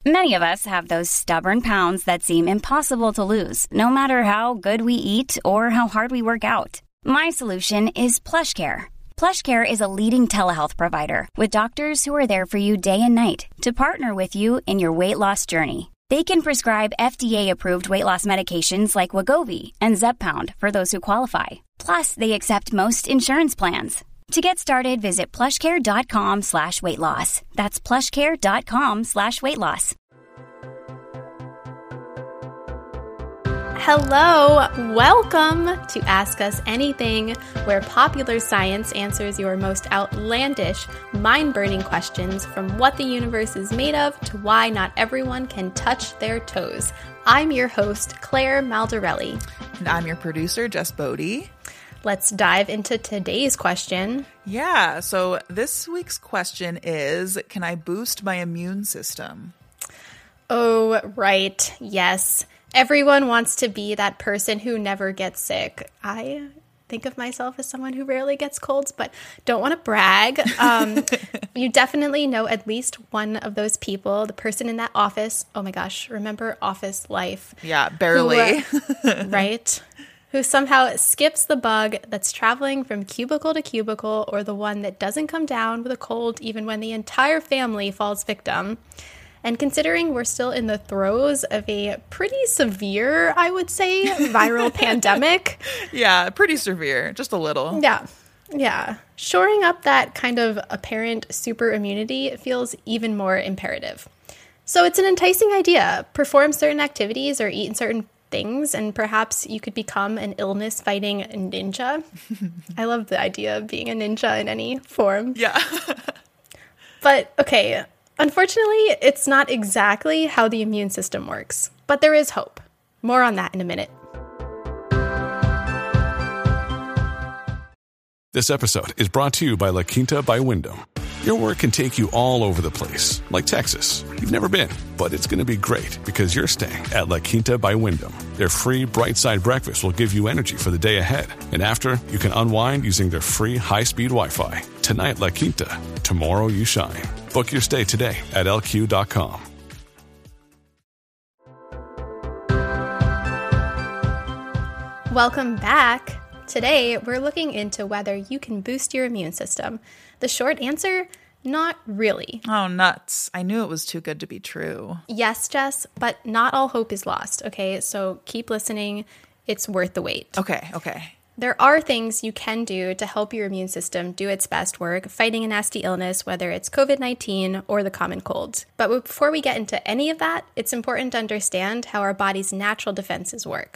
Many of us have those stubborn pounds that seem impossible to lose, no matter how good we eat or how hard we work out. My solution is PlushCare. PlushCare is a leading telehealth provider with doctors who are there for you day and night to partner with you in your weight loss journey. They can prescribe FDA-approved weight loss medications like Wegovy and Zepbound for those who qualify. Plus, they accept most insurance plans. To get started, visit plushcare.com/weightloss. That's plushcare.com/weightloss. Hello, welcome to Ask Us Anything, where popular science answers your most outlandish, mind-burning questions from what the universe is made of to why not everyone can touch their toes. I'm your host, Claire Maldarelli. And I'm your producer, Jess Bodie. Let's dive into today's question. Yeah, so this week's question is, can I boost my immune system? Oh, right. Yes. Everyone wants to be that person who never gets sick. I think of myself as someone who rarely gets colds, but don't want to brag. You definitely know at least one of those people, the person in that office. Oh my gosh, remember office life? Yeah, barely. Right? Who somehow skips the bug that's traveling from cubicle to cubicle, or the one that doesn't come down with a cold even when the entire family falls victim. And considering we're still in the throes of a pretty severe, I would say, viral pandemic. Yeah, pretty severe, just a little. Yeah. Shoring up that kind of apparent super immunity feels even more imperative. So it's an enticing idea. Perform certain activities or eat certain things, and perhaps you could become an illness-fighting ninja. I love the idea of being a ninja in any form. Yeah. But, okay, unfortunately, it's not exactly how the immune system works. But there is hope. More on that in a minute. This episode is brought to you by La Quinta by Wyndham. Your work can take you all over the place, like Texas. You've never been, but it's going to be great because you're staying at La Quinta by Wyndham. Their free Bright Side breakfast will give you energy for the day ahead. And after, you can unwind using their free high-speed Wi-Fi. Tonight, La Quinta. Tomorrow, you shine. Book your stay today at lq.com. Welcome back. Today, we're looking into whether you can boost your immune system. The short answer, not really. Oh, nuts. I knew it was too good to be true. Yes, Jess, but not all hope is lost, okay? So keep listening. It's worth the wait. Okay. There are things you can do to help your immune system do its best work fighting a nasty illness, whether it's COVID-19 or the common cold. But before we get into any of that, it's important to understand how our body's natural defenses work.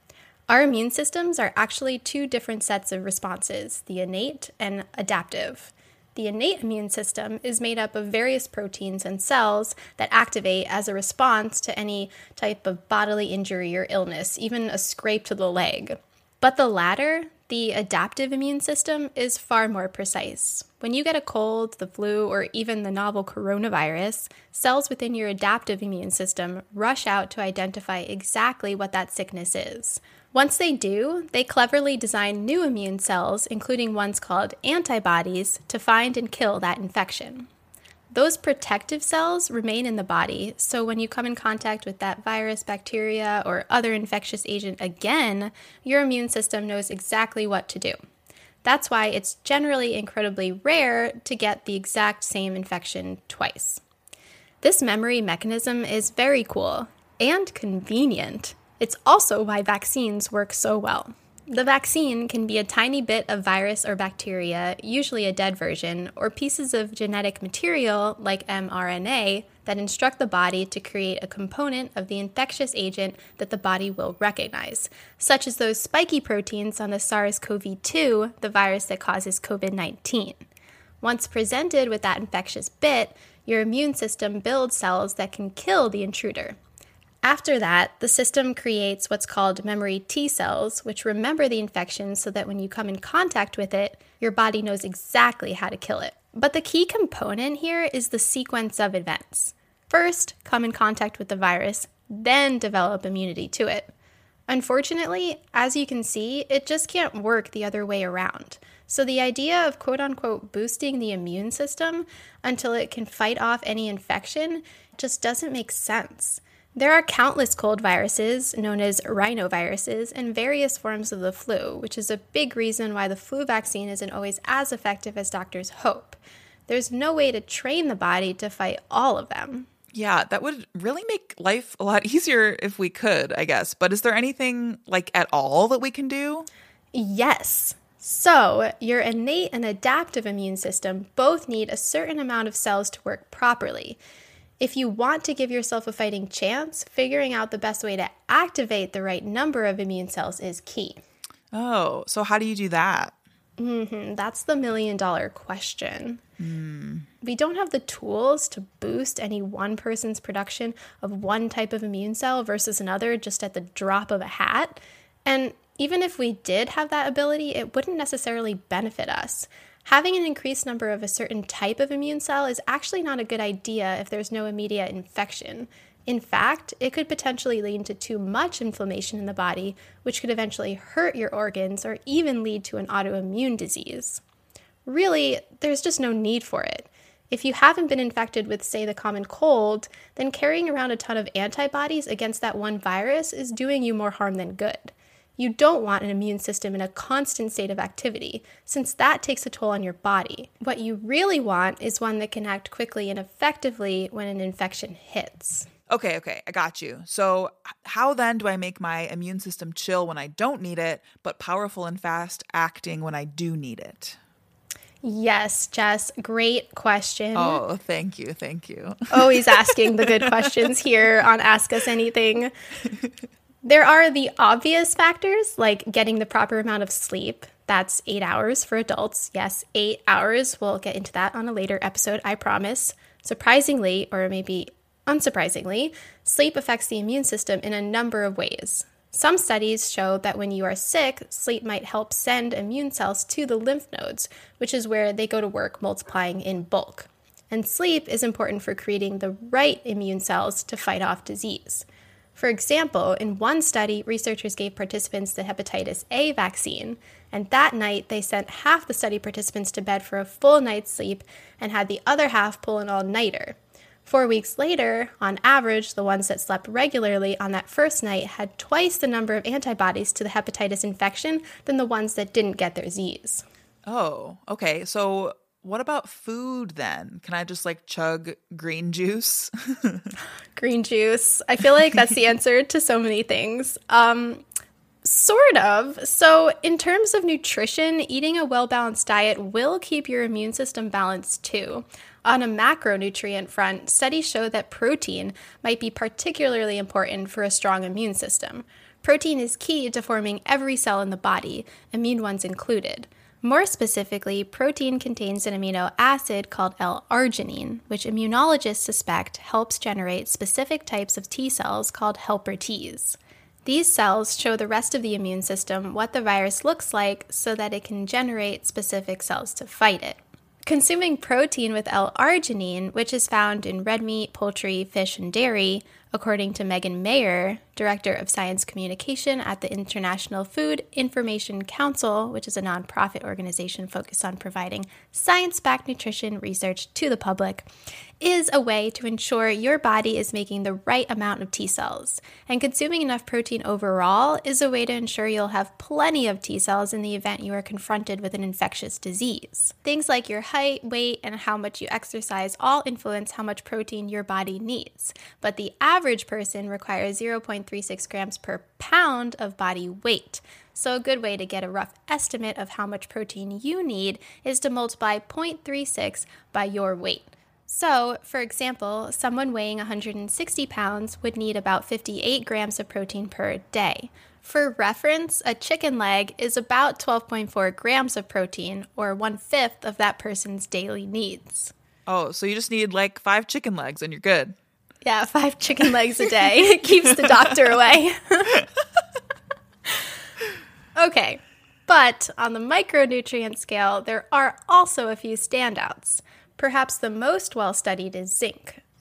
Our immune systems are actually two different sets of responses, the innate and adaptive. The innate immune system is made up of various proteins and cells that activate as a response to any type of bodily injury or illness, even a scrape to the leg. But the latter, the adaptive immune system, is far more precise. When you get a cold, the flu, or even the novel coronavirus, cells within your adaptive immune system rush out to identify exactly what that sickness is. Once they do, they cleverly design new immune cells, including ones called antibodies, to find and kill that infection. Those protective cells remain in the body, so when you come in contact with that virus, bacteria, or other infectious agent again, your immune system knows exactly what to do. That's why it's generally incredibly rare to get the exact same infection twice. This memory mechanism is very cool and convenient. It's also why vaccines work so well. The vaccine can be a tiny bit of virus or bacteria, usually a dead version, or pieces of genetic material like mRNA that instruct the body to create a component of the infectious agent that the body will recognize, such as those spiky proteins on the SARS-CoV-2, the virus that causes COVID-19. Once presented with that infectious bit, your immune system builds cells that can kill the intruder. After that, the system creates what's called memory T cells, which remember the infection so that when you come in contact with it, your body knows exactly how to kill it. But the key component here is the sequence of events. First, come in contact with the virus, then develop immunity to it. Unfortunately, as you can see, it just can't work the other way around. So the idea of quote-unquote boosting the immune system until it can fight off any infection just doesn't make sense. There are countless cold viruses, known as rhinoviruses, and various forms of the flu, which is a big reason why the flu vaccine isn't always as effective as doctors hope. There's no way to train the body to fight all of them. Yeah, that would really make life a lot easier if we could, I guess. But is there anything, like, at all that we can do? Yes. So, your innate and adaptive immune system both need a certain amount of cells to work properly. If you want to give yourself a fighting chance, figuring out the best way to activate the right number of immune cells is key. Oh, so how do you do that? That's the million-dollar question. We don't have the tools to boost any one person's production of one type of immune cell versus another just at the drop of a hat. And even if we did have that ability, it wouldn't necessarily benefit us. Having an increased number of a certain type of immune cell is actually not a good idea if there's no immediate infection. In fact, it could potentially lead to too much inflammation in the body, which could eventually hurt your organs or even lead to an autoimmune disease. Really, there's just no need for it. If you haven't been infected with, say, the common cold, then carrying around a ton of antibodies against that one virus is doing you more harm than good. You don't want an immune system in a constant state of activity, since that takes a toll on your body. What you really want is one that can act quickly and effectively when an infection hits. Okay, I got you. So how then do I make my immune system chill when I don't need it, but powerful and fast acting when I do need it? Yes, Jess, great question. Oh, thank you. Always asking the good questions here on Ask Us Anything. There are the obvious factors, like getting the proper amount of sleep. That's 8 hours for adults. Yes, 8 hours. We'll get into that on a later episode, I promise. Surprisingly, or maybe unsurprisingly, sleep affects the immune system in a number of ways. Some studies show that when you are sick, sleep might help send immune cells to the lymph nodes, which is where they go to work multiplying in bulk. And sleep is important for creating the right immune cells to fight off disease. For example, in one study, researchers gave participants the hepatitis A vaccine, and that night they sent half the study participants to bed for a full night's sleep and had the other half pull an all-nighter. 4 weeks later, on average, the ones that slept regularly on that first night had twice the number of antibodies to the hepatitis infection than the ones that didn't get their Zs. Oh, okay. So what about food then? Can I just chug green juice? Green juice. I feel like that's the answer to so many things. Sort of. So in terms of nutrition, eating a well-balanced diet will keep your immune system balanced too. On a macronutrient front, studies show that protein might be particularly important for a strong immune system. Protein is key to forming every cell in the body, immune ones included. More specifically, protein contains an amino acid called L-arginine, which immunologists suspect helps generate specific types of T cells called helper Ts. These cells show the rest of the immune system what the virus looks like so that it can generate specific cells to fight it. Consuming protein with L-arginine, which is found in red meat, poultry, fish, and dairy, according to Megan Mayer, Director of Science Communication at the International Food Information Council, which is a nonprofit organization focused on providing science-backed nutrition research to the public, is a way to ensure your body is making the right amount of T cells. And consuming enough protein overall is a way to ensure you'll have plenty of T cells in the event you are confronted with an infectious disease. Things like your height, weight, and how much you exercise all influence how much protein your body needs. But the average person requires 0.36 grams per pound of body weight. So a good way to get a rough estimate of how much protein you need is to multiply 0.36 by your weight. So, for example, someone weighing 160 pounds would need about 58 grams of protein per day. For reference, a chicken leg is about 12.4 grams of protein, or 1/5 of that person's daily needs. Oh, so you just need 5 chicken legs and you're good. Yeah, 5 chicken legs a day. It keeps the doctor away. Okay, but on the micronutrient scale, there are also a few standouts. Perhaps the most well-studied is zinc.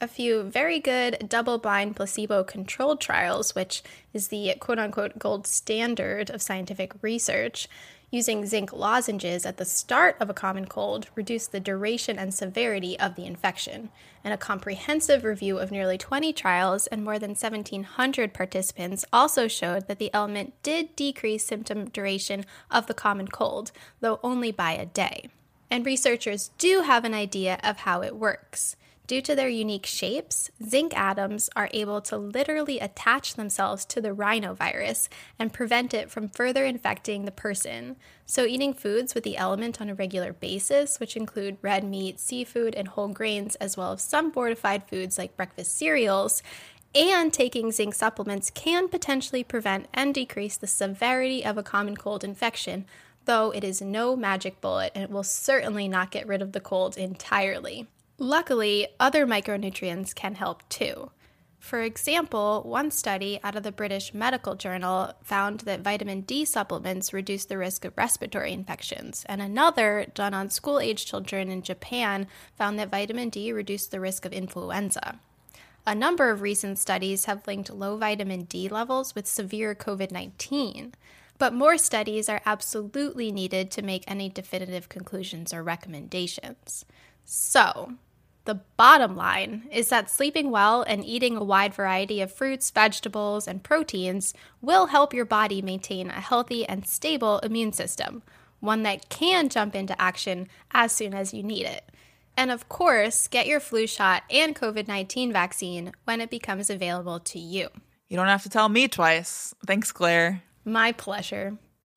a few very good double-blind placebo-controlled trials, which is the quote-unquote gold standard of scientific research, using zinc lozenges at the start of a common cold reduced the duration and severity of the infection. And a comprehensive review of nearly 20 trials and more than 1,700 participants also showed that the element did decrease symptom duration of the common cold, though only by a day. And researchers do have an idea of how it works. Due to their unique shapes, zinc atoms are able to literally attach themselves to the rhinovirus and prevent it from further infecting the person. So eating foods with the element on a regular basis, which include red meat, seafood, and whole grains, as well as some fortified foods like breakfast cereals, and taking zinc supplements can potentially prevent and decrease the severity of a common cold infection, though it is no magic bullet and it will certainly not get rid of the cold entirely. Luckily, other micronutrients can help too. For example, one study out of the British Medical Journal found that vitamin D supplements reduce the risk of respiratory infections, and another, done on school-age children in Japan, found that vitamin D reduced the risk of influenza. A number of recent studies have linked low vitamin D levels with severe COVID-19, but more studies are absolutely needed to make any definitive conclusions or recommendations. So, the bottom line is that sleeping well and eating a wide variety of fruits, vegetables, and proteins will help your body maintain a healthy and stable immune system, one that can jump into action as soon as you need it. And of course, get your flu shot and COVID-19 vaccine when it becomes available to you. You don't have to tell me twice. Thanks, Claire. My pleasure.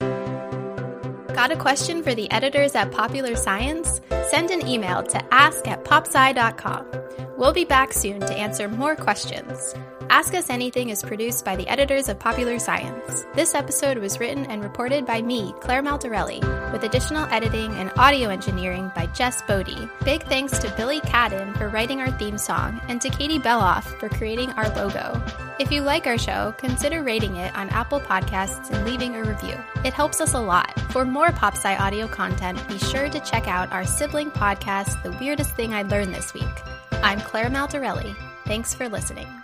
Got a question for the editors at Popular Science? Send an email to ask@popsci.com. We'll be back soon to answer more questions. Ask Us Anything is produced by the editors of Popular Science. This episode was written and reported by me, Claire Maldarelli, with additional editing and audio engineering by Jess Bodie. Big thanks to Billy Cadden for writing our theme song and to Katie Beloff for creating our logo. If you like our show, consider rating it on Apple Podcasts and leaving a review. It helps us a lot. For more PopSci audio content, be sure to check out our sibling podcast, The Weirdest Thing I Learned This Week. I'm Claire Maldarelli. Thanks for listening.